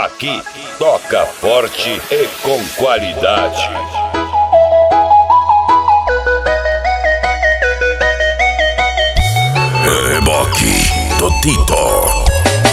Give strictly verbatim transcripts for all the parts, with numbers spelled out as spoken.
Aqui toca forte e com qualidade. Reboque Totito.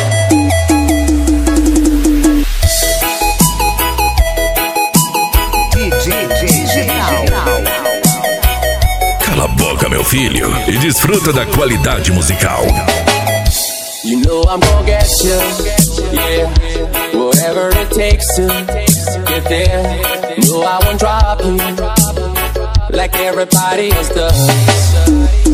Cala a boca, meu filho, e desfruta da qualidade musical. You know I'm gonna get you, yeah. Whatever it takes to get there. No, I won't drop you like everybody else does.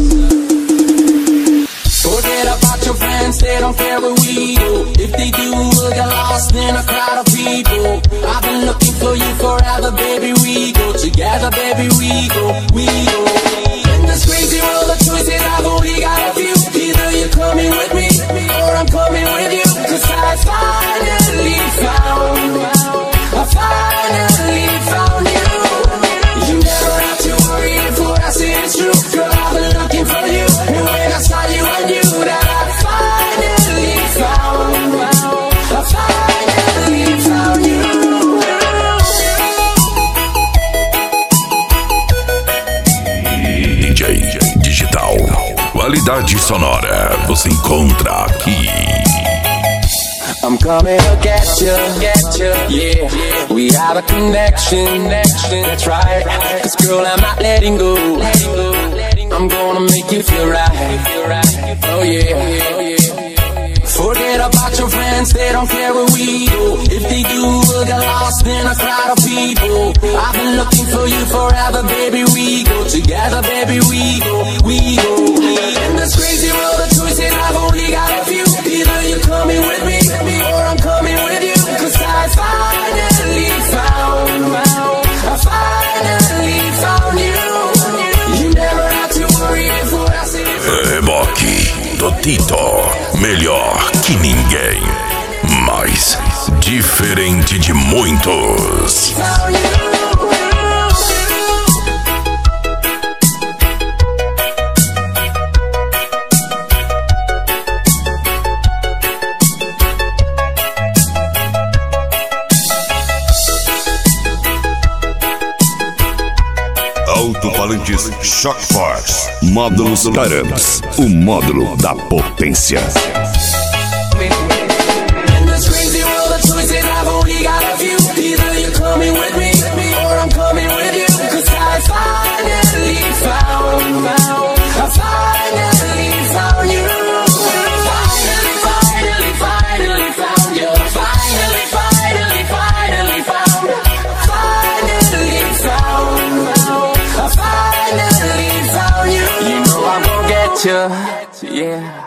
Forget about your friends, they don't care where we go. If they do, we'll get lost in a crowd of people. I've been looking for you forever, baby, we go together, baby, we go, we go. In this crazy world of choices, I've only got a few. Either you're coming with me, or I'm coming with you. Cause I finally found, I finally found you. You never have to worry if what I say is true. Girl, I've been looking for you, and when I saw you, I knew that I finally found, I finally found you. D J Digital. Qualidade sonora você encontra aqui. I'm coming to get you, get you, yeah. We have a connection, connection, that's right. Cause girl, I'm not letting go. I'm gonna make you feel right. Oh yeah, oh yeah. Forget about your friends, they don't care where we go. If they do, we'll get lost in a crowd of people. I've been looking for you forever, baby, we go together, baby, we go, we go. In this crazy world of choices, I've only got a few. Either you're coming with me, or I'm coming with you. Cause I finally found, I finally found you. You never have to worry if what I say is Reboque Totito. Melhor que ninguém, mas diferente de muitos. Alto-falantes Shock Force. Módulos Taramps, o módulo da potência. In this crazy world of choices, I've only got a few. Either you're coming with me, or I'm coming with you. Cause I finally found, I finally found you. Finally, finally, finally found you. Finally, finally, finally found. Finally found, I finally found you. You know I'm gonna get you, yeah.